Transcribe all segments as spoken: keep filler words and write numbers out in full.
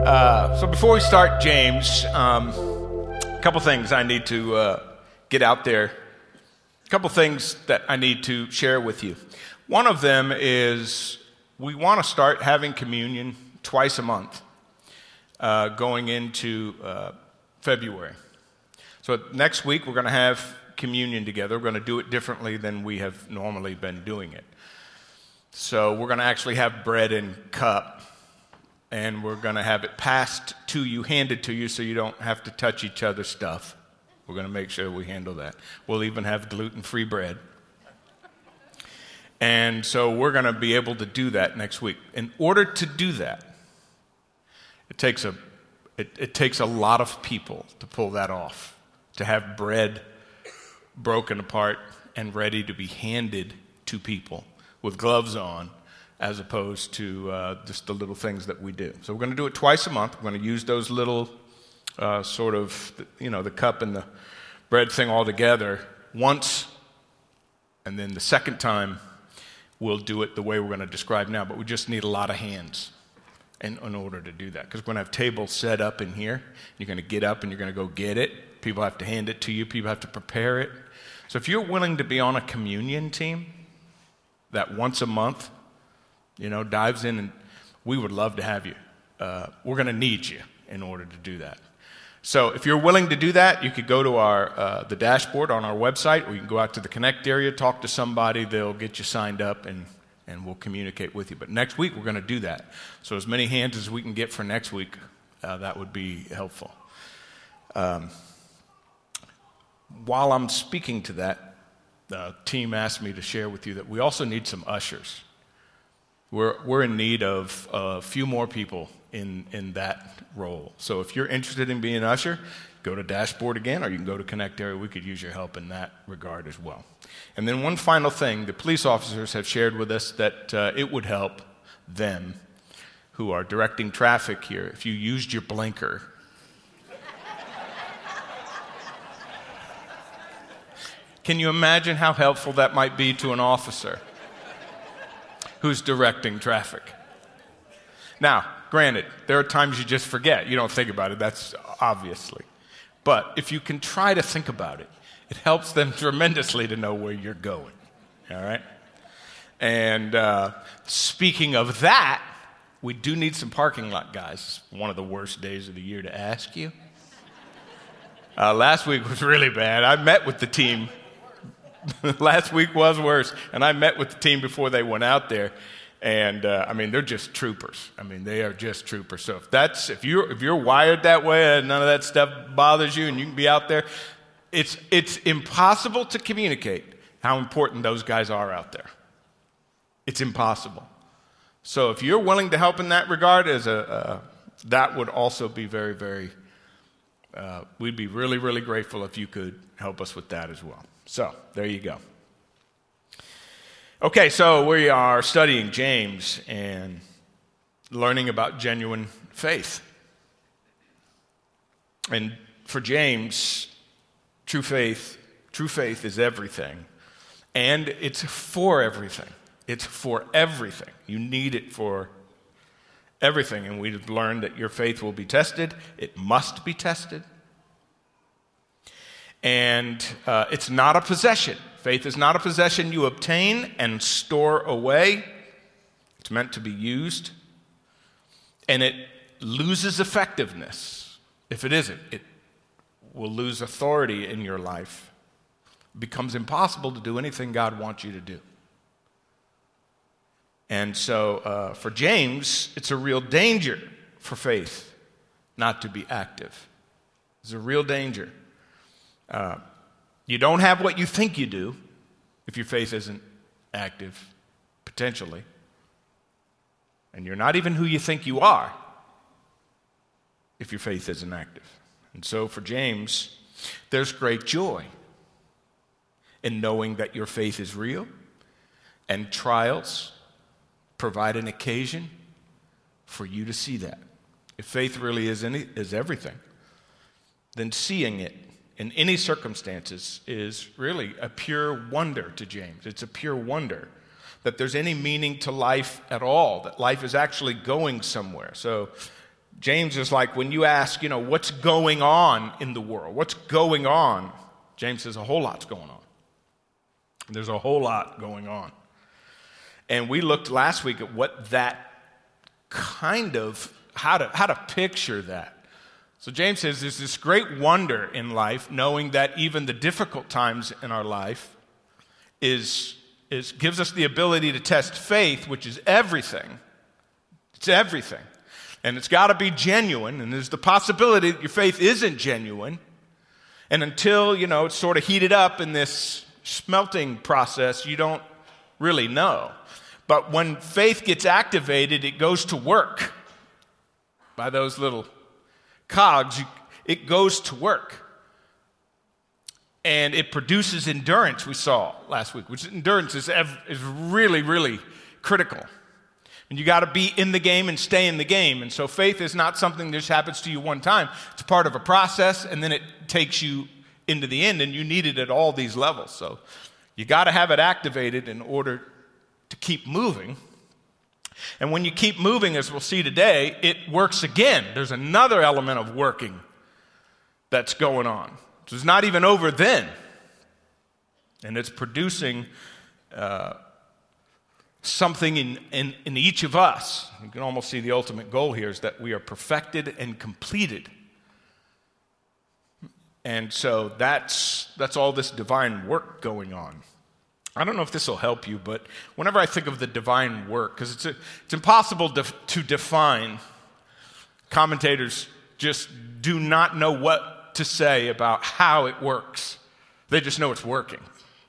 Uh, so before we start, James, um, a couple things I need to uh, get out there. A couple things that I need to share with you. One of them is we want to start having communion twice a month uh, going into uh, February. So next week we're going to have communion together. We're going to do it differently than we have normally been doing it. So we're going to actually have bread and cup. And we're going to have it passed to you, handed to you, so you don't have to touch each other's stuff. We're going to make sure we handle that. We'll even have gluten-free bread. And so we're going to be able to do that next week. In order to do that, it takes a it, it takes a lot of people to pull that off, to have bread broken apart and ready to be handed to people with gloves on, as opposed to uh, just the little things that we do. So we're going to do it twice a month. We're going to use those little uh, sort of, you know, the cup and the bread thing all together once, and then the second time we'll do it the way we're going to describe now, but we just need a lot of hands in, in order to do that, because we're going to have tables set up in here. You're going to get up and you're going to go get it. People have to hand it to you. People have to prepare it. So if you're willing to be on a communion team that once a month, you know, dives in, and we would love to have you. Uh, we're going to need you in order to do that. So if you're willing to do that, you could go to our uh, the dashboard on our website, or you can go out to the Connect area, talk to somebody. They'll get you signed up, and, and we'll communicate with you. But next week, we're going to do that. So as many hands as we can get for next week, uh, that would be helpful. Um, while I'm speaking to that, the team asked me to share with you that we also need some ushers. We're we're in need of a few more people in, in that role. So if you're interested in being an usher, go to Dashboard again, or you can go to Connect Area. We could use your help in that regard as well. And then one final thing, the police officers have shared with us that uh, it would help them who are directing traffic here if you used your blinker. Can you imagine how helpful that might be to an officer who's directing traffic? Now, granted, there are times you just forget. You don't think about it, that's obviously. But if you can try to think about it, it helps them tremendously to know where you're going, all right? And uh, speaking of that, we do need some parking lot guys. It's one of the worst days of the year to ask you. Uh, last week was really bad. I met with the team. Last week was worse, and I met with the team before they went out there, and uh, I mean they're just troopers. I mean they are just troopers. So if that's if you're if you're wired that way and none of that stuff bothers you, and you can be out there, it's it's impossible to communicate how important those guys are out there. It's impossible. So if you're willing to help in that regard, as a uh, that would also be very very. Uh, we'd be really really grateful if you could help us with that as well. So, there you go. Okay, so we are studying James and learning about genuine faith. And for James, true faith, true faith is everything. And it's for everything. It's for everything. You need it for everything. And we've learned that your faith will be tested. It must be tested. And uh, it's not a possession. Faith is not a possession you obtain and store away. It's meant to be used. And it loses effectiveness if it isn't. It will lose authority in your life. It becomes impossible to do anything God wants you to do. And so uh, for James, it's a real danger for faith not to be active. It's a real danger. Uh, you don't have what you think you do if your faith isn't active, potentially. And you're not even who you think you are if your faith isn't active. And so for James, there's great joy in knowing that your faith is real, and trials provide an occasion for you to see that. If faith really is any, is everything, then seeing it in any circumstances is really a pure wonder to James. It's a pure wonder that there's any meaning to life at all, that life is actually going somewhere. So James is like, when you ask, you know, what's going on in the world? What's going on? James says a whole lot's going on. There's a whole lot going on. And we looked last week at what that kind of, how to, how to picture that. So James says there's this great wonder in life, knowing that even the difficult times in our life is, is gives us the ability to test faith, which is everything. It's everything. And it's got to be genuine, and there's the possibility that your faith isn't genuine. And until, you know, it's sort of heated up in this smelting process, you don't really know. But when faith gets activated, it goes to work. By those little cogs, you, it goes to work. And it produces endurance, we saw last week, which endurance is, is really, really critical. And you got to be in the game and stay in the game. And so faith is not something that just happens to you one time. It's part of a process, and then it takes you into the end, and you need it at all these levels. So you got to have it activated in order to keep moving. And when you keep moving, as we'll see today, it works again. There's another element of working that's going on. So it's not even over then. And it's producing uh, something in, in, in each of us. You can almost see the ultimate goal here is that we are perfected and completed. And so that's that's all this divine work going on. I don't know if this will help you, but whenever I think of the divine work, because it's, a, it's impossible to, to define, commentators just do not know what to say about how it works. They just know it's working.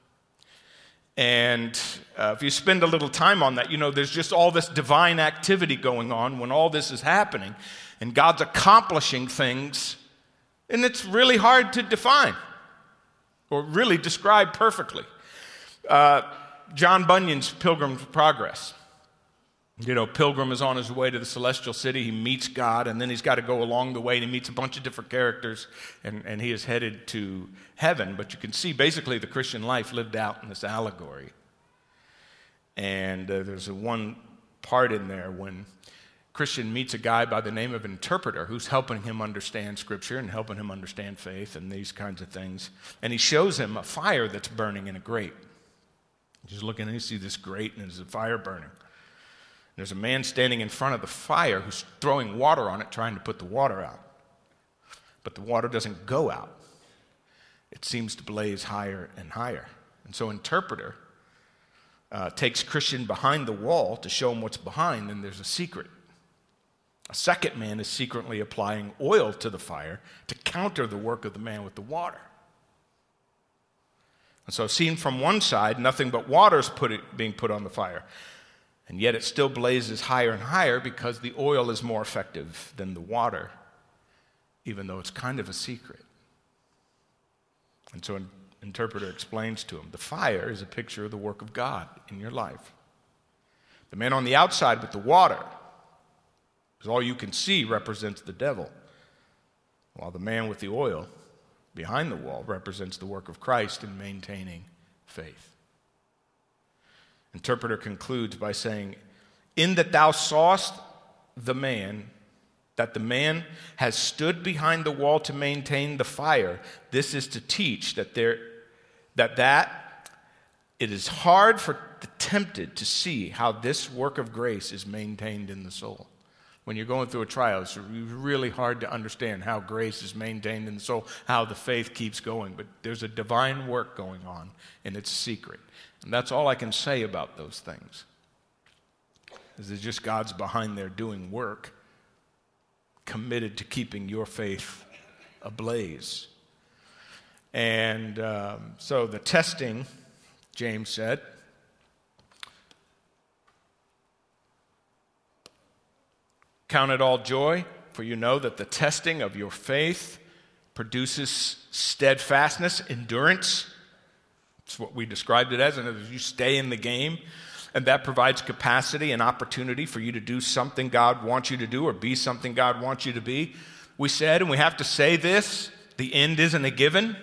And uh, if you spend a little time on that, you know, there's just all this divine activity going on when all this is happening, and God's accomplishing things, and it's really hard to define or really describe perfectly. Uh, John Bunyan's Pilgrim's Progress. You know, Pilgrim is on his way to the celestial city. He meets God, and then he's got to go along the way, and he meets a bunch of different characters, and, and he is headed to heaven. But you can see basically the Christian life lived out in this allegory. And uh, there's a one part in there when Christian meets a guy by the name of an interpreter who's helping him understand Scripture and helping him understand faith and these kinds of things. And he shows him a fire that's burning in a grate. He's looking and you see this grate, and there's a fire burning. There's a man standing in front of the fire who's throwing water on it, trying to put the water out. But the water doesn't go out. It seems to blaze higher and higher. And so interpreter uh, takes Christian behind the wall to show him what's behind, and there's a secret. A second man is secretly applying oil to the fire to counter the work of the man with the water. And so seen from one side, nothing but water is put it, being put on the fire. And yet it still blazes higher and higher because the oil is more effective than the water, even though it's kind of a secret. And so an interpreter explains to him, the fire is a picture of the work of God in your life. The man on the outside with the water, because all you can see represents the devil, while the man with the oil behind the wall represents the work of Christ in maintaining faith. Interpreter concludes by saying, in that thou sawest the man, that the man has stood behind the wall to maintain the fire, this is to teach that there that that it is hard for the tempted to see how this work of grace is maintained in the soul. When you're going through a trial, it's really hard to understand how grace is maintained in the soul, how the faith keeps going. But there's a divine work going on, and it's a secret. And that's all I can say about those things. Is it's just God's behind there doing work, committed to keeping your faith ablaze. And um, so the testing, James said, count it all joy, for you know that the testing of your faith produces steadfastness, endurance. That's what we described it as. And as you stay in the game, and that provides capacity and opportunity for you to do something God wants you to do or be something God wants you to be. We said, and we have to say this, the end isn't a given.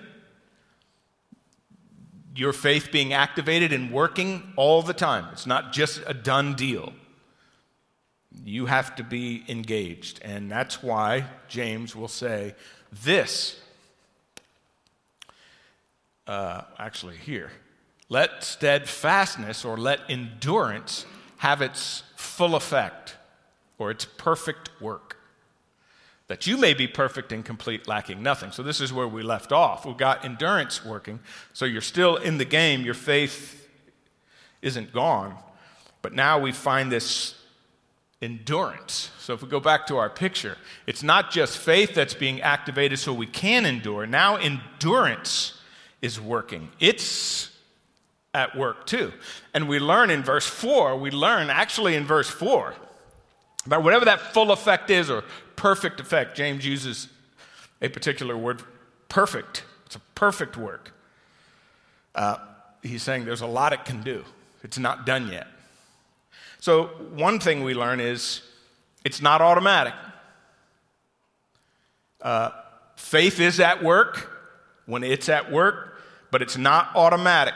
Your faith being activated and working all the time. It's not just a done deal. You have to be engaged. And that's why James will say this. Uh, actually, here. Let steadfastness or let endurance have its full effect or its perfect work, that you may be perfect and complete, lacking nothing. So this is where we left off. We've got endurance working. So you're still in the game. Your faith isn't gone. But now we find this endurance. So if we go back to our picture, it's not just faith that's being activated so we can endure. Now endurance is working. It's at work too. And we learn in verse four, we learn actually in verse four, about whatever that full effect is or perfect effect. James uses a particular word, perfect. It's a perfect work. Uh, he's saying there's a lot it can do. It's not done yet. So one thing we learn is it's not automatic. Uh, faith is at work when it's at work, but it's not automatic.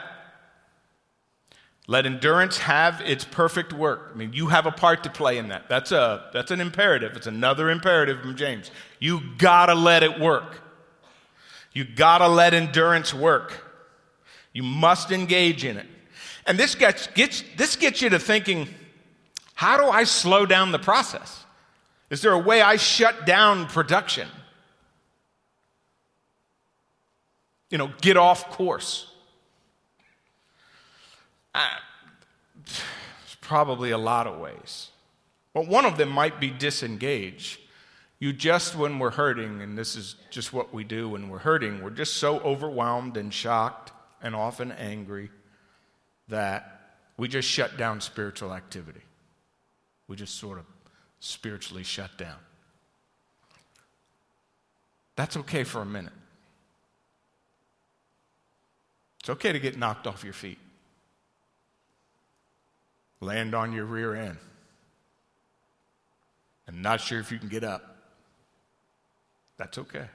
Let endurance have its perfect work. I mean, you have a part to play in that. That's a that's an imperative. It's another imperative from James. You gotta let it work. You gotta let endurance work. You must engage in it. And this gets, gets this gets you to thinking, how do I slow down the process? Is there a way I shut down production? You know, get off course. Uh, there's probably a lot of ways. But one of them might be disengage. You just, when we're hurting, and this is just what we do when we're hurting, we're just so overwhelmed and shocked and often angry that we just shut down spiritual activity. We just sort of spiritually shut down. That's okay for a minute. It's okay to get knocked off your feet. Land on your rear end. I'm not sure if you can get up. That's okay.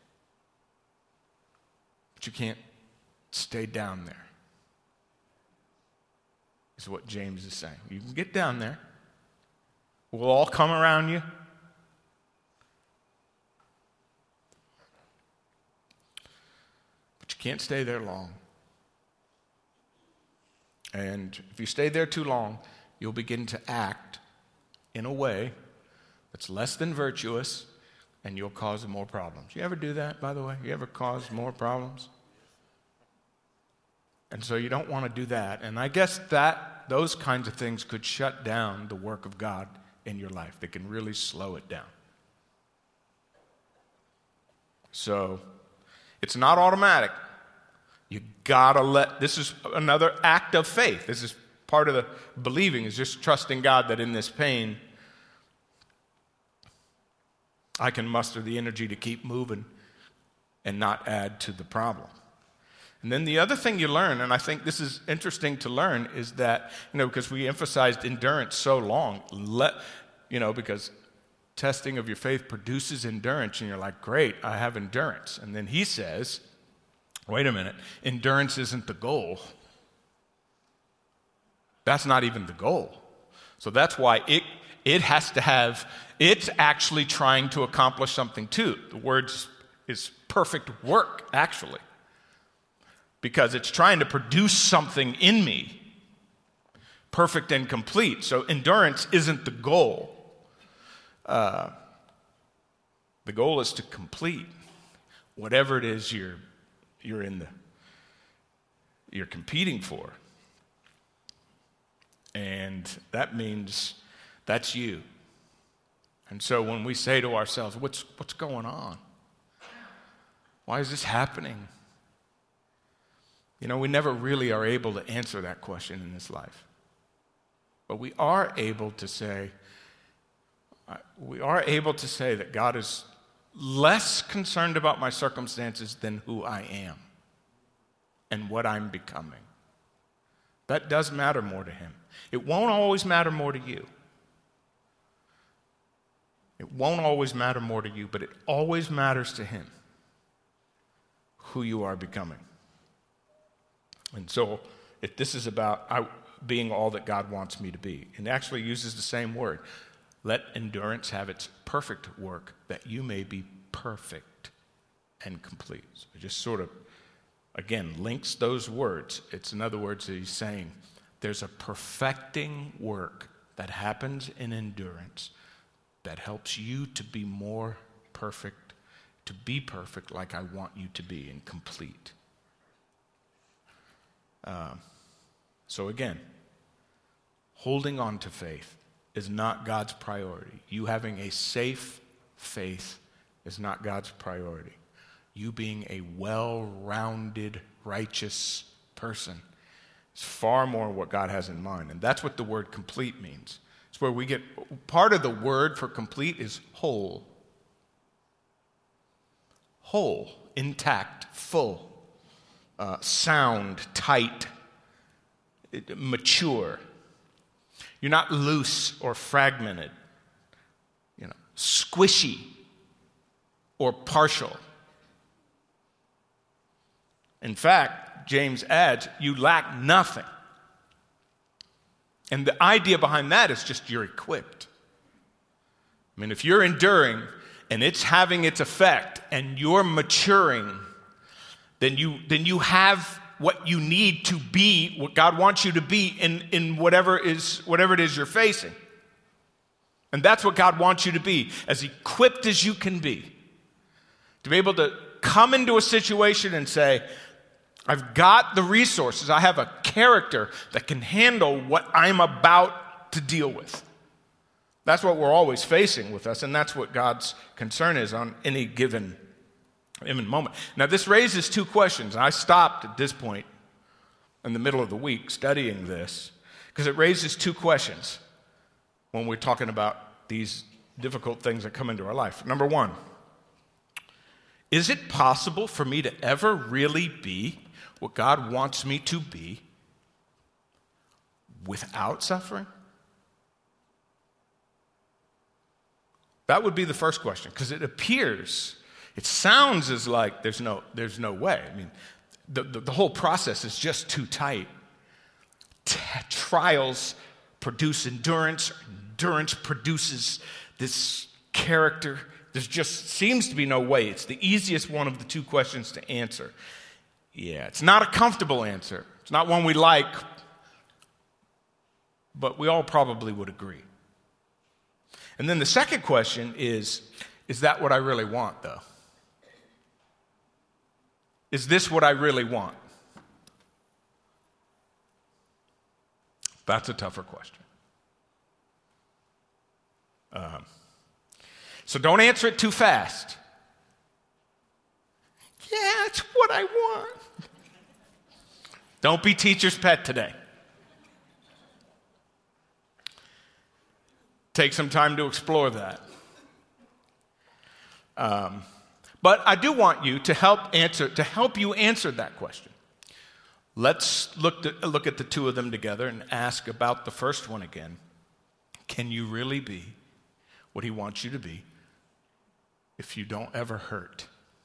But you can't stay down there, is what James is saying. You can get down there. We'll all come around you. But you can't stay there long. And if you stay there too long, you'll begin to act in a way that's less than virtuous, and you'll cause more problems. You ever do that, by the way? You ever cause more problems? And so you don't want to do that. And I guess that those kinds of things could shut down the work of God in your life. They can really slow it down. So it's not automatic. You gotta let, this is another act of faith. This is part of the believing, is just trusting God that in this pain, I can muster the energy to keep moving and not add to the problem. And then the other thing you learn, and I think this is interesting to learn, is that, you know, because we emphasized endurance so long, let, you know, because testing of your faith produces endurance, and you're like, great, I have endurance. And then he says, wait a minute, endurance isn't the goal. That's not even the goal. So that's why it it has to have, it's actually trying to accomplish something too. The word is perfect work, actually. Because it's trying to produce something in me, perfect and complete. So endurance isn't the goal. Uh, the goal is to complete whatever it is you're you're in the you're competing for. And that means that's you. And so when we say to ourselves, what's what's going on? Why is this happening? You know, we never really are able to answer that question in this life. But we are able to say, we are able to say that God is less concerned about my circumstances than who I am and what I'm becoming. That does matter more to him. It won't always matter more to you. It won't always matter more to you, but it always matters to him who you are becoming. And so, if this is about I, being all that God wants me to be, and actually uses the same word, Let endurance have its perfect work, that you may be perfect and complete. So it just sort of, again, links those words. It's in other words that he's saying there's a perfecting work that happens in endurance that helps you to be more perfect, to be perfect like I want you to be and complete. Uh, so again, holding on to faith is not God's priority. You having a safe faith is not God's priority. You being a well-rounded, righteous person is far more what God has in mind. And that's what the word complete means. It's where we get, part of the word for complete is whole. Whole, intact, full, uh, sound, tight, mature. You're not loose or fragmented, you know, squishy or partial. In fact, James adds, you lack nothing. And the idea behind that is just you're equipped. I mean, if you're enduring and it's having its effect and you're maturing, then you then you have what you need to be, what God wants you to be in, in whatever is whatever it is you're facing. And that's what God wants you to be, as equipped as you can be. To be able to come into a situation and say, I've got the resources, I have a character that can handle what I'm about to deal with. That's what we're always facing with us, and that's what God's concern is on any given given moment. Now, this raises two questions. I stopped at this point in the middle of the week studying this because it raises two questions when we're talking about these difficult things that come into our life. Number one, is it possible for me to ever really be what God wants me to be without suffering? That would be the first question, because it appears, it sounds as like there's no, there's no way. I mean, the, the, the whole process is just too tight. T- trials produce endurance. Endurance produces this character. There just seems to be no way. It's the easiest one of the two questions to answer. Yeah, it's not a comfortable answer. It's not one we like, but we all probably would agree. And then the second question is, is that what I really want, though? Is this what I really want? That's a tougher question. Um, so don't answer it too fast. Yeah, it's what I want. Don't be teacher's pet today. Take some time to explore that. Um, but I do want you to help answer to help you answer that question. Let's look to, look at the two of them together and ask about the first one again. Can you really be what he wants you to be if you don't ever hurt?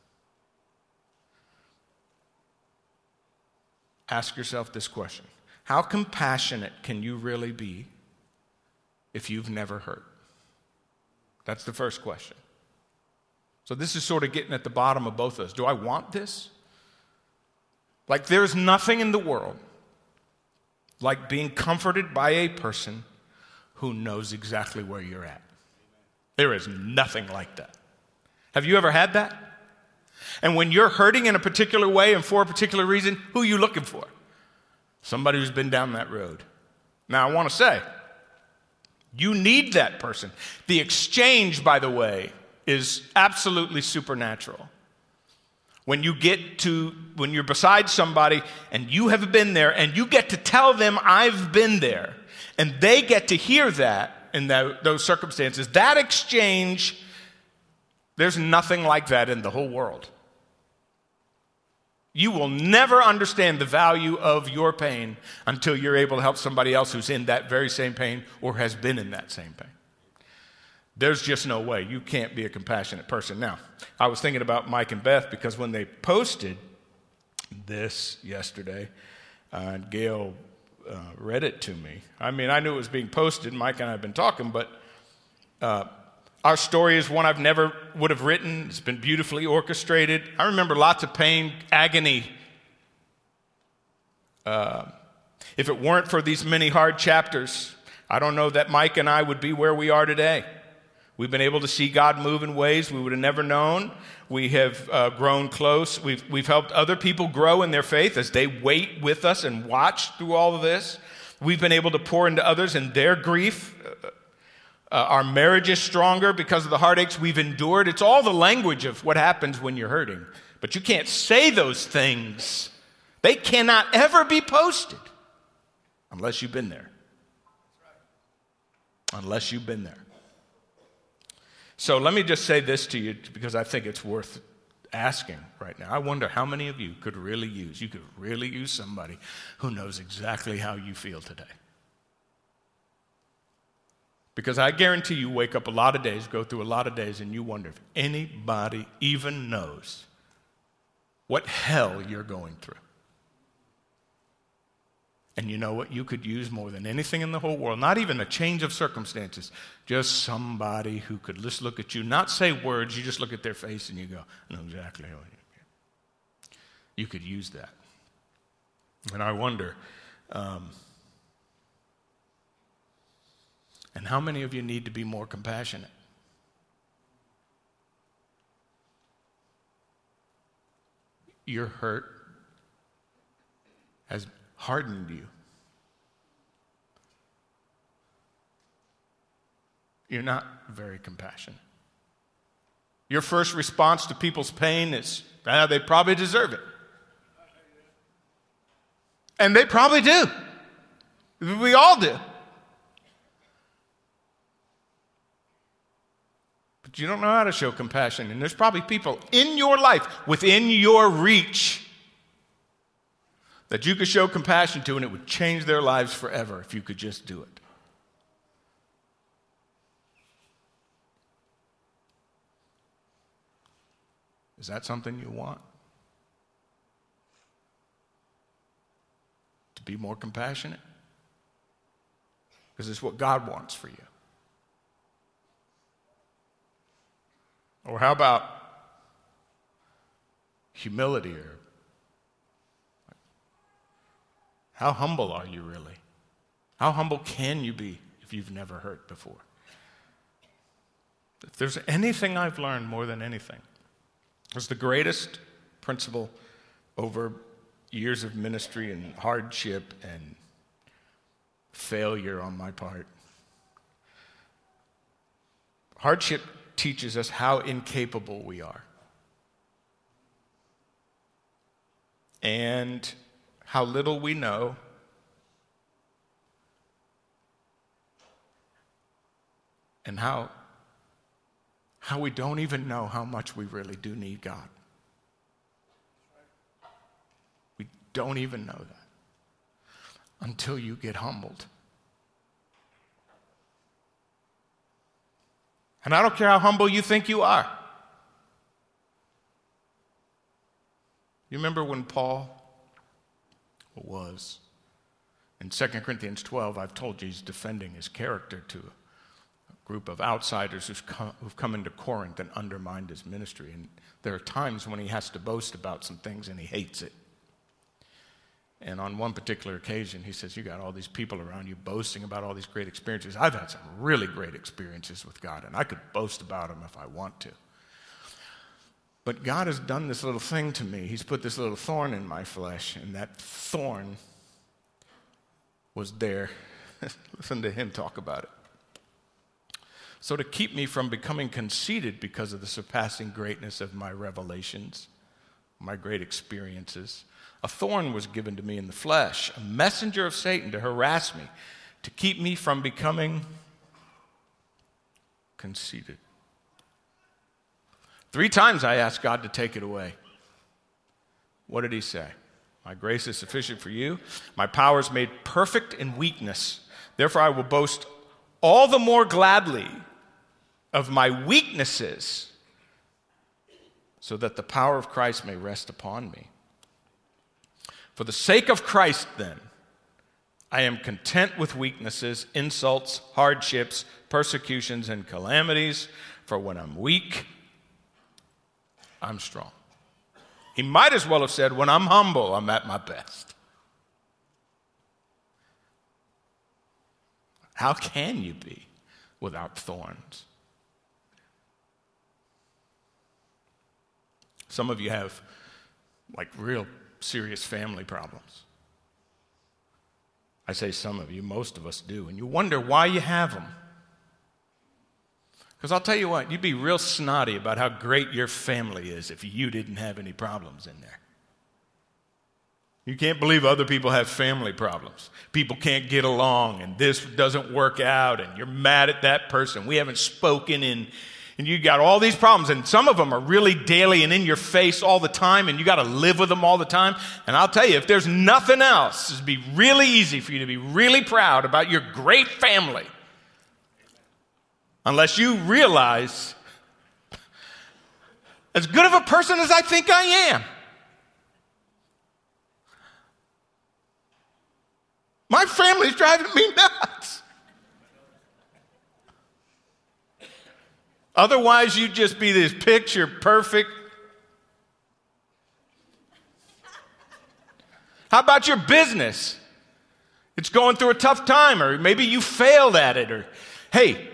Ask yourself this question. How compassionate can you really be if you've never hurt? That's the first question. So this is sort of getting at the bottom of both of us. Do I want this? Like, there's nothing in the world like being comforted by a person who knows exactly where you're at. There is nothing like that. Have you ever had that? And when you're hurting in a particular way and for a particular reason, who are you looking for? Somebody who's been down that road. Now, I want to say, you need that person. The exchange, by the way, is absolutely supernatural. When you get to, when you're beside somebody and you have been there and you get to tell them, I've been there, and they get to hear that in that, those circumstances, that exchange, there's nothing like that in the whole world. You will never understand the value of your pain until you're able to help somebody else who's in that very same pain or has been in that same pain. There's just no way. You can't be a compassionate person. Now, I was thinking about Mike and Beth because when they posted this yesterday, uh, and Gail uh, read it to me. I mean, I knew it was being posted. Mike and I have been talking, but Uh, our story is one I've never would have written. It's been beautifully orchestrated. I remember lots of pain, agony. Uh, if it weren't for these many hard chapters, I don't know that Mike and I would be where we are today. We've been able to see God move in ways we would have never known. We have uh, grown close. We've, we've helped other people grow in their faith as they wait with us and watch through all of this. We've been able to pour into others in their grief. Uh, uh, our marriage is stronger because of the heartaches we've endured. It's all the language of what happens when you're hurting. But you can't say those things. They cannot ever be posted unless you've been there. Unless you've been there. So let me just say this to you because I think it's worth asking right now. I wonder how many of you could really use, you could really use somebody who knows exactly how you feel today. Because I guarantee you wake up a lot of days, go through a lot of days, and you wonder if anybody even knows what hell you're going through. And you know what? You could use more than anything in the whole world, not even a change of circumstances, just somebody who could just look at you, not say words, you just look at their face and you go, I know exactly how you feel. You could use that. And I wonder, um, and how many of you need to be more compassionate? Your hurt has hardened you. You're not very compassionate. Your first response to people's pain is, ah, they probably deserve it. And they probably do. We all do. But you don't know how to show compassion. And there's probably people in your life, within your reach, that you could show compassion to, and it would change their lives forever if you could just do it. Is that something you want? To be more compassionate? Because it's what God wants for you. Or how about humility? Or how humble are you really? How humble can you be if you've never hurt before? If there's anything I've learned more than anything, it's the greatest principle over years of ministry and hardship and failure on my part. Hardship teaches us how incapable we are. And how little we know, and how, how we don't even know how much we really do need God. We don't even know that until you get humbled. And I don't care how humble you think you are. You remember when Paul was in Second Corinthians twelve, I've told you he's defending his character to a group of outsiders who've come, who've come into Corinth and undermined his ministry. And there are times when he has to boast about some things and he hates it. And on one particular occasion, he says, you got all these people around you boasting about all these great experiences. I've had some really great experiences with God, and I could boast about them if I want to. But God has done this little thing to me. He's put this little thorn in my flesh, and that thorn was there. Listen to him talk about it. So to keep me from becoming conceited because of the surpassing greatness of my revelations, my great experiences, a thorn was given to me in the flesh, a messenger of Satan to harass me, to keep me from becoming conceited. Three times I asked God to take it away. What did he say? My grace is sufficient for you. My power is made perfect in weakness. Therefore I will boast all the more gladly of my weaknesses, so that the power of Christ may rest upon me. For the sake of Christ, then, I am content with weaknesses, insults, hardships, persecutions and calamities, for when I'm weak, I'm strong. He might as well have said, when I'm humble, I'm at my best. How can you be without thorns? Some of you have like real serious family problems. I say some of you, most of us do, and you wonder why you have them. Because I'll tell you what, you'd be real snotty about how great your family is if you didn't have any problems in there. You can't believe other people have family problems. People can't get along, and this doesn't work out, and you're mad at that person. We haven't spoken in, and you got all these problems, and some of them are really daily and in your face all the time, and you got to live with them all the time. And I'll tell you, if there's nothing else, it'd be really easy for you to be really proud about your great family. Unless you realize, as good of a person as I think I am, my family's driving me nuts. Otherwise, you'd just be this picture perfect. How about your business? It's going through a tough time, or maybe you failed at it, or hey,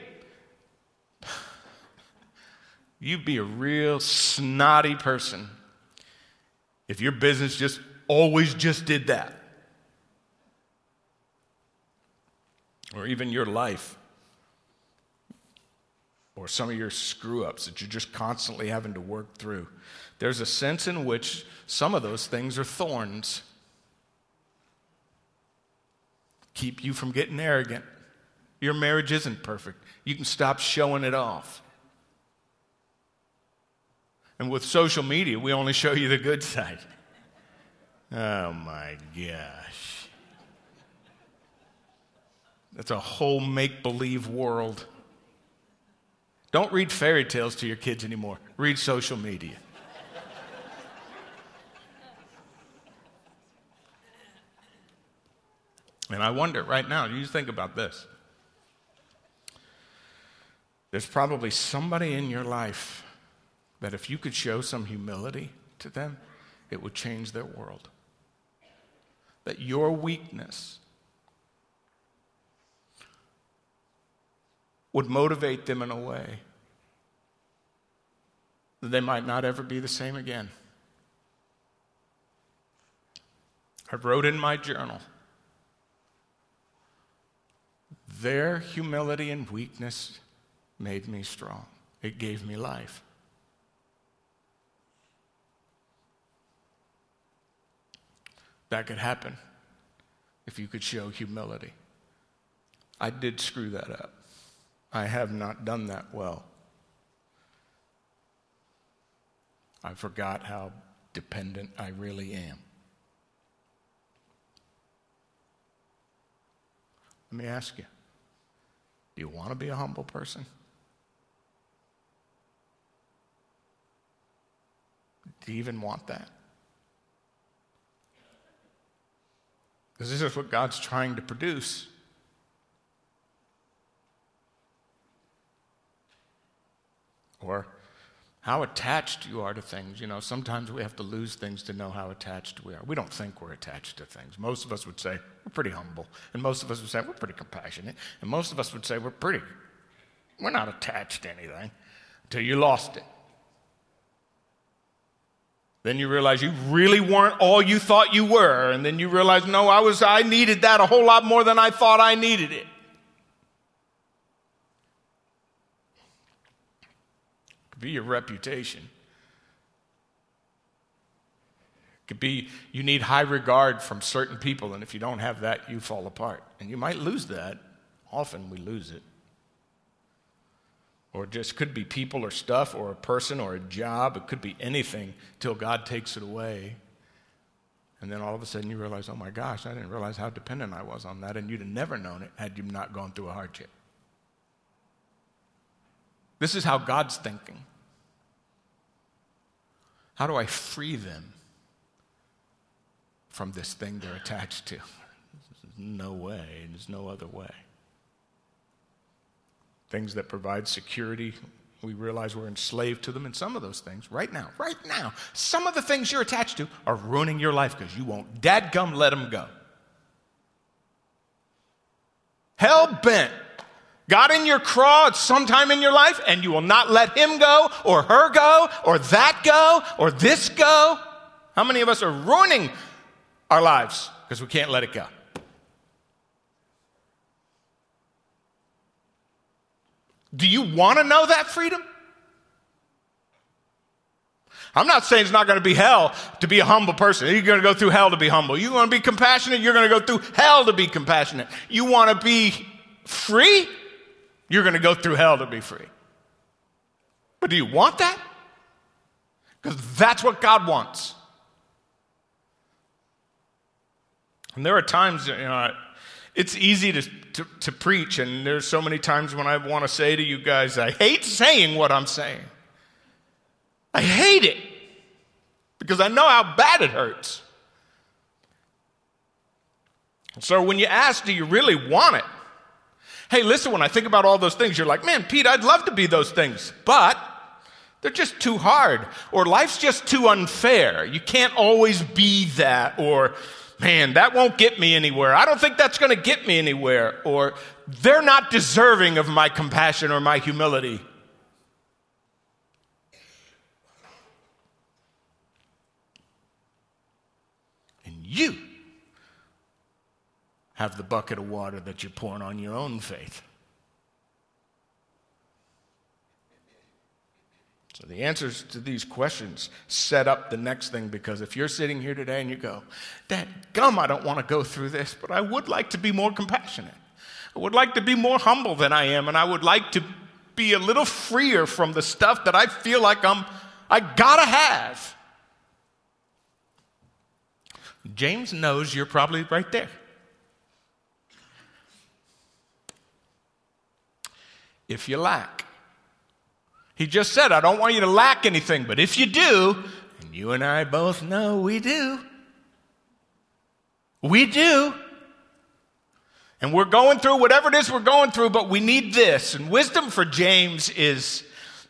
you'd be a real snotty person if your business just always just did that. Or even your life. Or some of your screw-ups that you're just constantly having to work through. There's a sense in which some of those things are thorns. Keep you from getting arrogant. Your marriage isn't perfect. You can stop showing it off. And with social media, we only show you the good side. Oh my gosh. That's a whole make-believe world. Don't read fairy tales to your kids anymore. Read social media. And I wonder right now, you think about this. There's probably somebody in your life that if you could show some humility to them, it would change their world. That your weakness would motivate them in a way that they might not ever be the same again. I wrote in my journal, their humility and weakness made me strong. It gave me life. That could happen if you could show humility. I did screw that up. I have not done that well. I forgot how dependent I really am. Let me ask you, do you want to be a humble person? Do you even want that? Because this is what God's trying to produce. Or how attached you are to things. You know, sometimes we have to lose things to know how attached we are. We don't think we're attached to things. Most of us would say we're pretty humble. And most of us would say we're pretty compassionate. And most of us would say we're pretty, we're not attached to anything until you lost it. Then you realize you really weren't all you thought you were. And then you realize, no, I was, I needed that a whole lot more than I thought I needed it. Could be your reputation. It could be you need high regard from certain people, and if you don't have that, you fall apart. And you might lose that. Often we lose it. Or it just could be people or stuff or a person or a job. It could be anything till God takes it away. And then all of a sudden you realize, oh my gosh, I didn't realize how dependent I was on that. And you'd have never known it had you not gone through a hardship. This is how God's thinking. How do I free them from this thing they're attached to? There's no way. There's no other way. things that provide security. We realize we're enslaved to them, and some of those things, right now, right now, some of the things you're attached to are ruining your life because you won't dadgum let them go. Hell-bent. Got in your craw at some time in your life, and you will not let him go, or her go, or that go, or this go. How many of us are ruining our lives because we can't let it go? Do you want to know that freedom? I'm not saying it's not going to be hell to be a humble person. You're going to go through hell to be humble. You want to be compassionate, you're going to go through hell to be compassionate. You want to be free, you're going to go through hell to be free. But do you want that? Because that's what God wants. And there are times, you know, it's easy to, to, to preach, and there's so many times when I want to say to you guys, I hate saying what I'm saying. I hate it because I know how bad it hurts. So when you ask, do you really want it? Hey, listen, when I think about all those things, you're like, man, Pete, I'd love to be those things, but they're just too hard, or life's just too unfair. You can't always be that, or man, that won't get me anywhere. I don't think that's going to get me anywhere. Or they're not deserving of my compassion or my humility. And you have the bucket of water that you're pouring on your own faith. So the answers to these questions set up the next thing, because if you're sitting here today and you go, Dad, gum, I don't want to go through this, but I would like to be more compassionate. I would like to be more humble than I am, and I would like to be a little freer from the stuff that I feel like I'm, I gotta have. James knows you're probably right there. If you lack. He just said, I don't want you to lack anything, but if you do, and you and I both know we do, we do, and we're going through whatever it is we're going through, but we need this. And wisdom for James is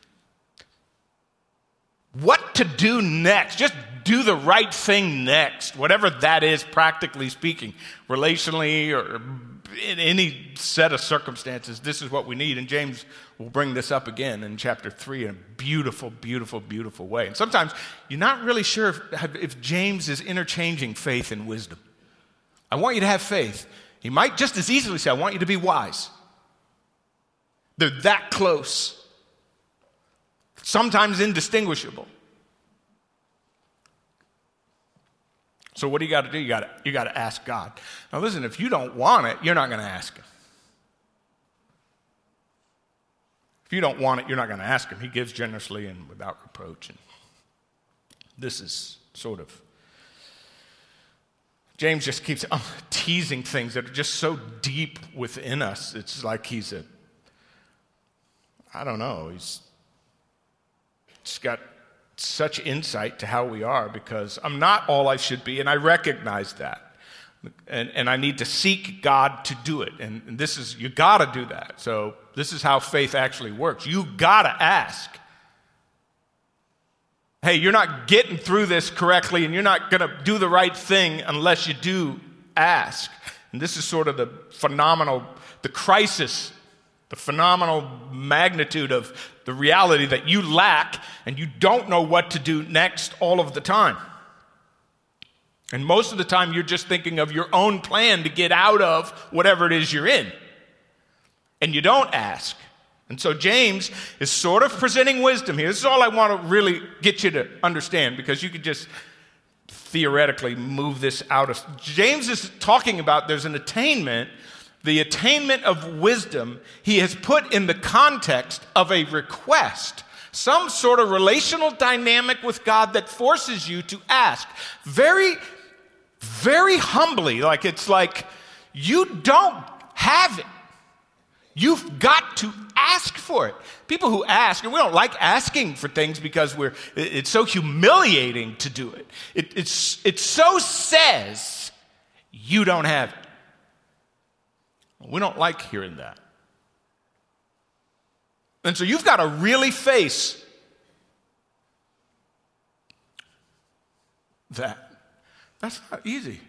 what to do next. Just do the right thing next, whatever that is, practically speaking, relationally or in any set of circumstances. This is what we need. And James will bring this up again in chapter three in a beautiful, beautiful, beautiful way. And sometimes you're not really sure if, if James is interchanging faith and wisdom. I want you to have faith. He might just as easily say, I want you to be wise. They're that close. Sometimes indistinguishable. So what do you got to do? You got to you got to ask God. Now listen, if you don't want it, you're not going to ask him. If you don't want it, you're not going to ask him. He gives generously and without reproach. And this is sort of, James just keeps um, teasing things that are just so deep within us. It's like he's a, I don't know, he's just got such insight to how we are, because I'm not all I should be, and I recognize that. And, and I need to seek God to do it. And, and this is, you got to do that. So this is how faith actually works. You got to ask. Hey, you're not getting through this correctly, and you're not going to do the right thing unless you do ask. And this is sort of the phenomenal, the crisis, the phenomenal magnitude of the reality that you lack and you don't know what to do next all of the time. And most of the time you're just thinking of your own plan to get out of whatever it is you're in. And you don't ask. And so James is sort of presenting wisdom here. This is all I want to really get you to understand, because you could just theoretically move this out of... James is talking about there's an attainment. The attainment of wisdom he has put in the context of a request, some sort of relational dynamic with God that forces you to ask very, very humbly. Like it's like you don't have it. You've got to ask for it. People who ask, and we don't like asking for things because we're it's so humiliating to do it. It it's it so says you don't have it. We don't like hearing that. And so you've got to really face that. That's not easy.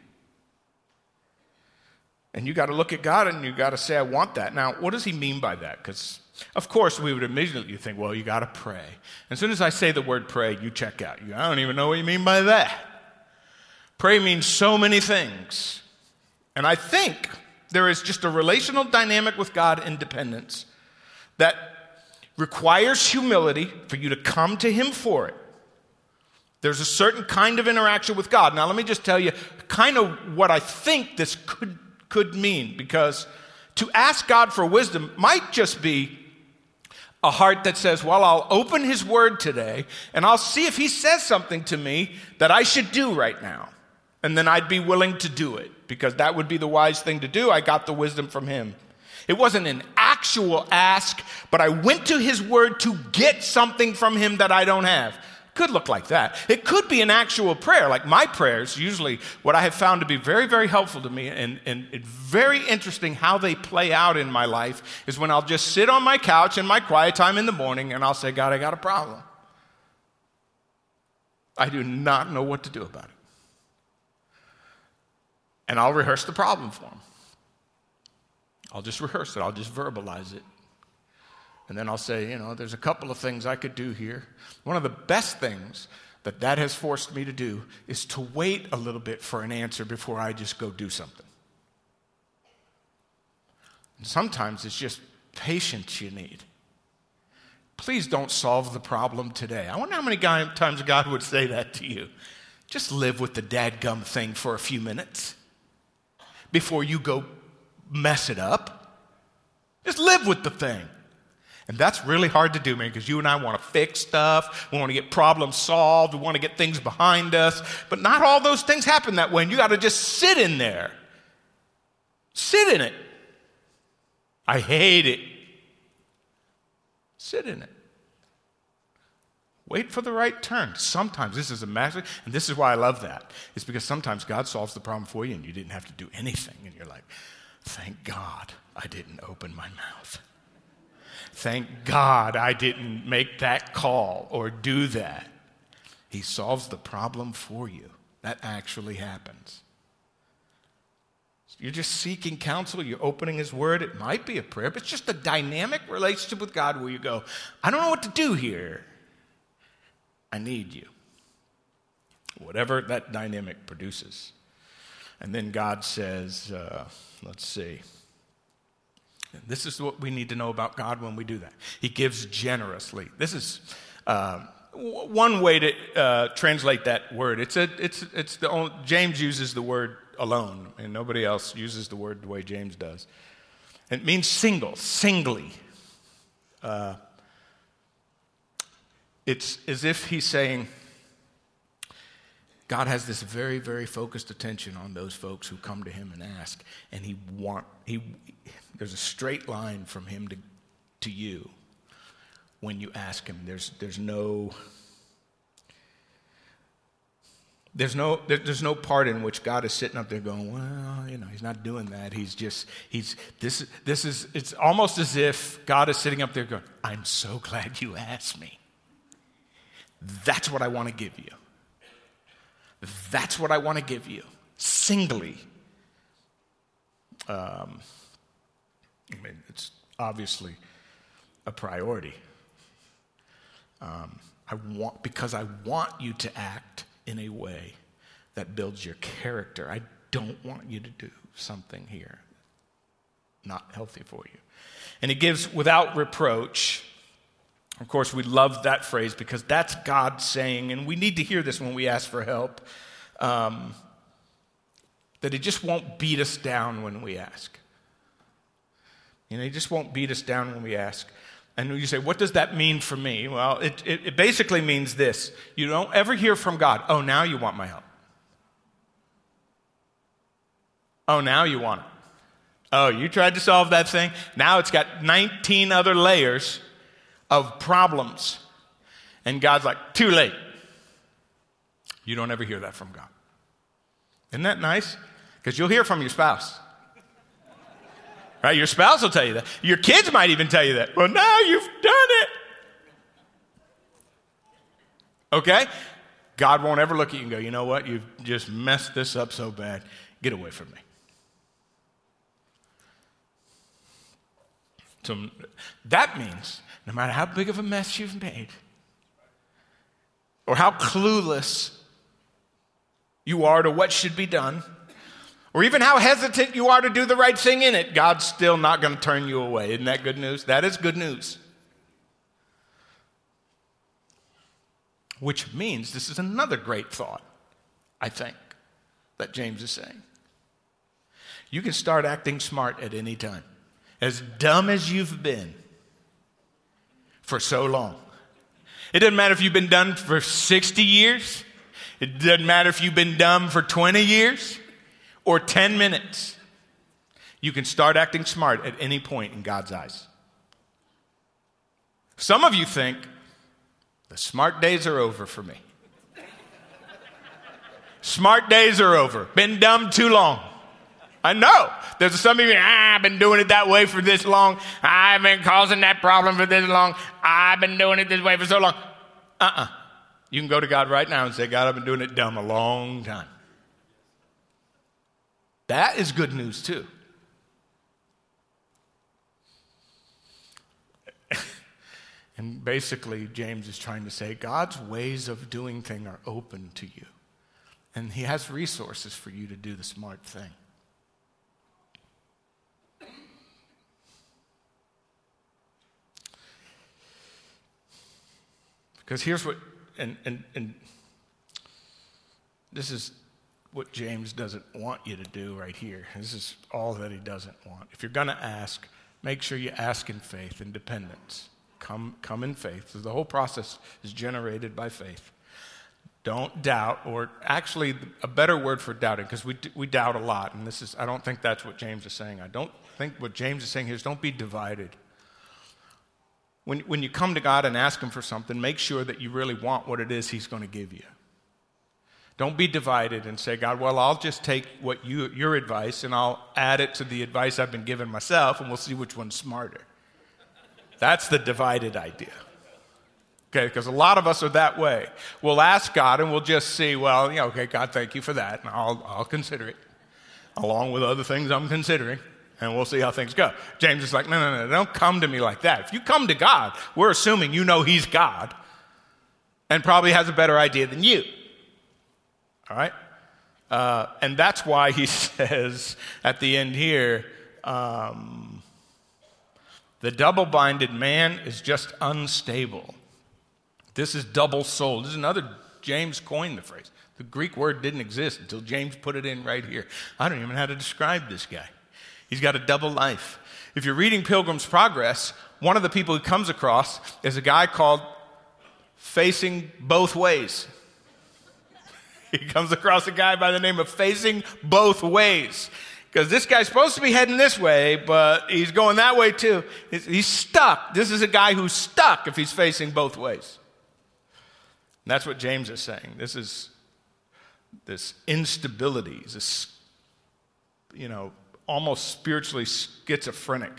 And you got to look at God and you got to say, I want that. Now, what does he mean by that? Because, of course, we would immediately think, well, you got to pray. As soon as I say the word pray, you check out. You, I don't even know what you mean by that. Pray means so many things. And I think there is just a relational dynamic with God and dependence that requires humility for you to come to him for it. There's a certain kind of interaction with God. Now, let me just tell you kind of what I think this could, could mean, because to ask God for wisdom might just be a heart that says, well, I'll open his word today, and I'll see if he says something to me that I should do right now. And then I'd be willing to do it, because that would be the wise thing to do. I got the wisdom from him. It wasn't an actual ask, but I went to his word to get something from him that I don't have. Could look like that. It could be an actual prayer. Like my prayers, usually what I have found to be very, very helpful to me, and, and it's very interesting how they play out in my life, is when I'll just sit on my couch in my quiet time in the morning and I'll say, God, I got a problem. I do not know what to do about it. And I'll rehearse the problem for him. I'll just rehearse it. I'll just verbalize it. And then I'll say, you know, there's a couple of things I could do here. One of the best things that that has forced me to do is to wait a little bit for an answer before I just go do something. And sometimes it's just patience you need. Please don't solve the problem today. I wonder how many times God would say that to you. Just live with the dadgum thing for a few minutes before you go mess it up. Just live with the thing. And that's really hard to do, man, because you and I want to fix stuff. We want to get problems solved. We want to get things behind us. But not all those things happen that way. And you got to just sit in there. Sit in it. I hate it. Sit in it. Wait for the right turn. Sometimes this is a magic, and this is why I love that. It's because sometimes God solves the problem for you and you didn't have to do anything. And you're like, thank God I didn't open my mouth. Thank God I didn't make that call or do that. He solves the problem for you. That actually happens. You're just seeking counsel. You're opening his word. It might be a prayer, but it's just a dynamic relationship with God where you go, I don't know what to do here. I need you. Whatever that dynamic produces. And then God says, uh, let's see. This is what we need to know about God when we do that. He gives generously. This is uh, w- one way to uh, translate that word. It's a, it's, it's the only, James uses the word alone, and nobody else uses the word the way James does. It means single, singly. Uh, it's as if he's saying, God has this very, very focused attention on those folks who come to him and ask, and he want he. There's a straight line from him to, to you when you ask him. There's there's no there's no there, there's no part in which God is sitting up there going, well, you know, he's not doing that. He's just he's this this is it's almost as if God is sitting up there going, I'm so glad you asked me. That's what I want to give you. That's what I want to give you, singly. Um, I mean, it's obviously a priority. Um, I want because I want you to act in a way that builds your character. I don't want you to do something here not healthy for you. And he gives without reproach. Of course, we love that phrase because that's God saying, and we need to hear this when we ask for help, um, that he just won't beat us down when we ask. You know, he just won't beat us down when we ask. And you say, what does that mean for me? Well, it, it, it basically means this. You don't ever hear from God, oh, now you want my help. Oh, now you want it. Oh, you tried to solve that thing? Now it's got nineteen other layers of problems. And God's like, too late. You don't ever hear that from God. Isn't that nice? Because you'll hear from your spouse. Right? Your spouse will tell you that. Your kids might even tell you that. Well, now you've done it. Okay? God won't ever look at you and go, you know what? You've just messed this up so bad. Get away from me. So that means no matter how big of a mess you've made or how clueless you are to what should be done, or even how hesitant you are to do the right thing in it, God's still not going to turn you away. Isn't that good news? That is good news. Which means this is another great thought, I think, that James is saying. You can start acting smart at any time. As dumb as you've been for so long. It doesn't matter if you've been done for sixty years. It doesn't matter if you've been dumb for twenty years. Or ten minutes, you can start acting smart at any point in God's eyes. Some of you think, the smart days are over for me. Smart days are over. Been dumb too long. I know. There's some of you, ah, I've been doing it that way for this long. I've been causing that problem for this long. I've been doing it this way for so long. Uh-uh. You can go to God right now and say, God, I've been doing it dumb a long time. That is good news too. And basically, James is trying to say God's ways of doing things are open to you. And he has resources for you to do the smart thing. Because here's what, and, and, and this is what James doesn't want you to do right here. This is all that he doesn't want. If you're going to ask, make sure you ask in faith and dependence. Come, come in faith. So the whole process is generated by faith. Don't doubt, or actually a better word for doubting, because we we doubt a lot, and this is, I don't think that's what James is saying. I don't think what James is saying here is don't be divided. When, when you come to God and ask him for something, make sure that you really want what it is he's going to give you. Don't be divided and say, God, well, I'll just take what you, your advice and I'll add it to the advice I've been given myself and we'll see which one's smarter. That's the divided idea. Okay, because a lot of us are that way. We'll ask God and we'll just see, well, yeah, okay, God, thank you for that, and I'll, I'll consider it, along with other things I'm considering, and we'll see how things go. James is like, no, no, no, don't come to me like that. If you come to God, we're assuming you know he's God and probably has a better idea than you. All right? Uh, and that's why he says at the end here, um, the double-minded man is just unstable. This is double-souled. This is another, James coined the phrase. The Greek word didn't exist until James put it in right here. I don't even know how to describe this guy. He's got a double life. If you're reading Pilgrim's Progress, one of the people he comes across is a guy called Facing Both Ways. He comes across a guy by the name of Facing Both Ways. Because this guy's supposed to be heading this way, but he's going that way too. He's, he's stuck. This is a guy who's stuck if he's facing both ways. And that's what James is saying. This is this instability, this, you know, almost spiritually schizophrenic.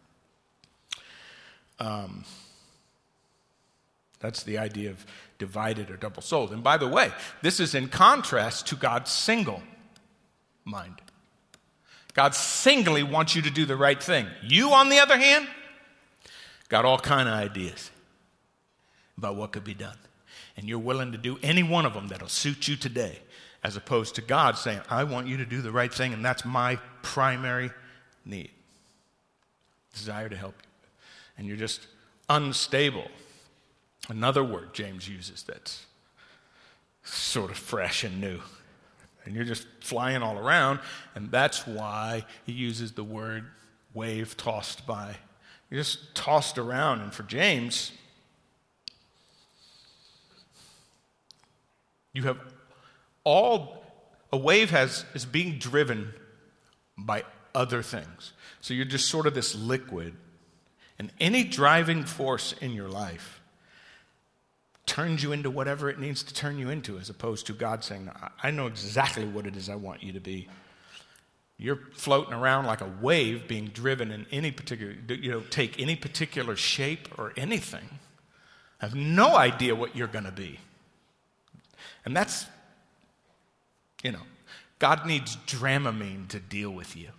Um, that's the idea of divided or double-souled. And by the way, this is in contrast to God's single mind. God singly wants you to do the right thing. You, on the other hand, got all kind of ideas about what could be done. And you're willing to do any one of them that'll suit you today, as opposed to God saying, I want you to do the right thing, and that's my primary need. Desire to help you. And you're just unstable. Another word James uses that's sort of fresh and new. And you're just flying all around, and that's why he uses the word wave tossed by. You're just tossed around, and for James, you have all, a wave has is being driven by other things. So you're just sort of this liquid, and any driving force in your life turns you into whatever it needs to turn you into, as opposed to God saying, I know exactly what it is I want you to be. You're floating around like a wave being driven in any particular, you know, take any particular shape or anything. I have no idea what you're going to be. And that's, you know, God needs Dramamine to deal with you.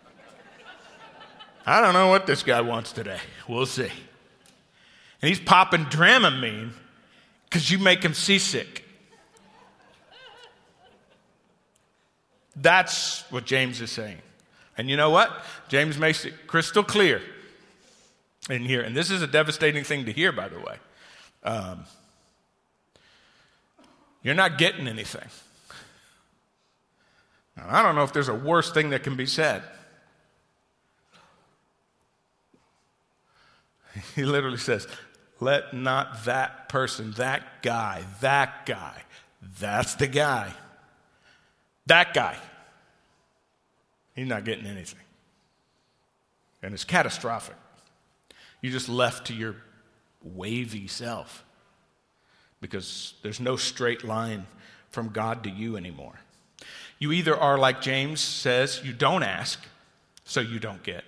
I don't know what this guy wants today. We'll see. And he's popping Dramamine because you make him seasick. That's what James is saying. And you know what? James makes it crystal clear in here. And this is a devastating thing to hear, by the way. Um, you're not getting anything. Now, I don't know if there's a worse thing that can be said. He literally says, let not that person, that guy, that guy, that's the guy, that guy, he's not getting anything. And it's catastrophic. You're just left to your wavy self because there's no straight line from God to you anymore. You either are like James says, you don't ask, so you don't get,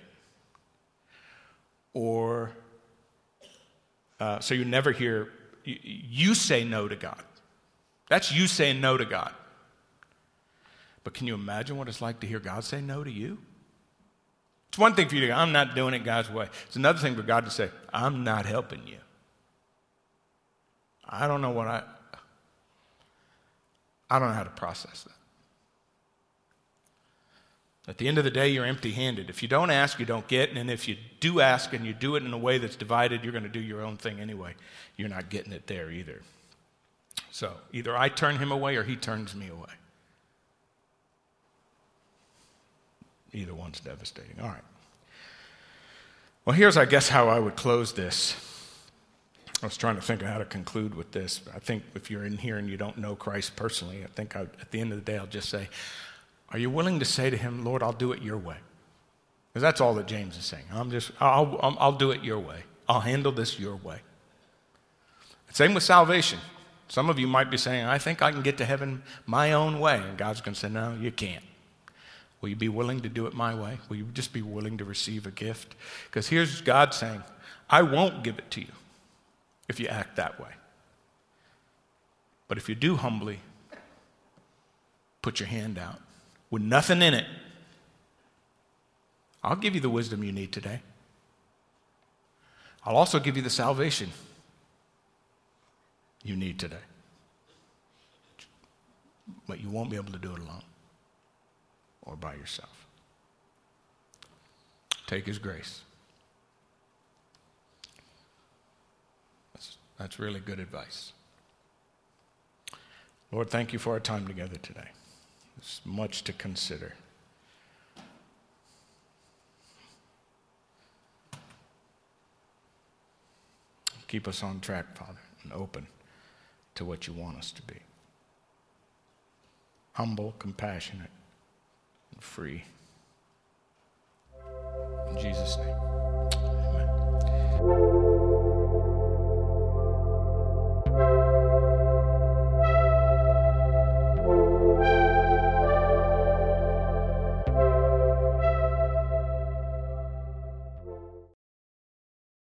or uh, so you never hear, you, you say no to God. That's you saying no to God. But can you imagine what it's like to hear God say no to you? It's one thing for you to go, I'm not doing it God's way. It's another thing for God to say, I'm not helping you. I don't know what I, I don't know how to process that. At the end of the day, you're empty-handed. If you don't ask, you don't get. And if you do ask and you do it in a way that's divided, you're going to do your own thing anyway. You're not getting it there either. So either I turn him away or he turns me away. Either one's devastating. All right. Well, here's, I guess, how I would close this. I was trying to think of how to conclude with this. I think if you're in here and you don't know Christ personally, I think I, at the end of the day, I'll just say, are you willing to say to him, Lord, I'll do it your way? Because that's all that James is saying. I'm just, I'll, I'll, I'll do it your way. I'll handle this your way. Same with salvation. Some of you might be saying, I think I can get to heaven my own way. And God's going to say, no, you can't. Will you be willing to do it my way? Will you just be willing to receive a gift? Because here's God saying, I won't give it to you if you act that way. But if you do humbly put your hand out with nothing in it, I'll give you the wisdom you need today. I'll also give you the salvation you need today. But you won't be able to do it alone or by yourself. Take his grace. That's, that's really good advice. Lord, thank you for our time together today. There's much to consider. Keep us on track, Father, and open to what you want us to be. Humble, compassionate, and free. In Jesus' name, amen.